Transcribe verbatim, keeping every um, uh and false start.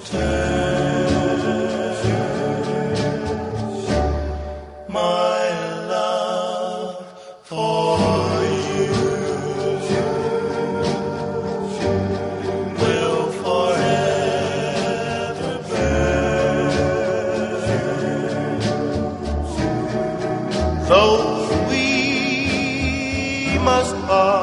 My love for you will forever burn. Though we must part,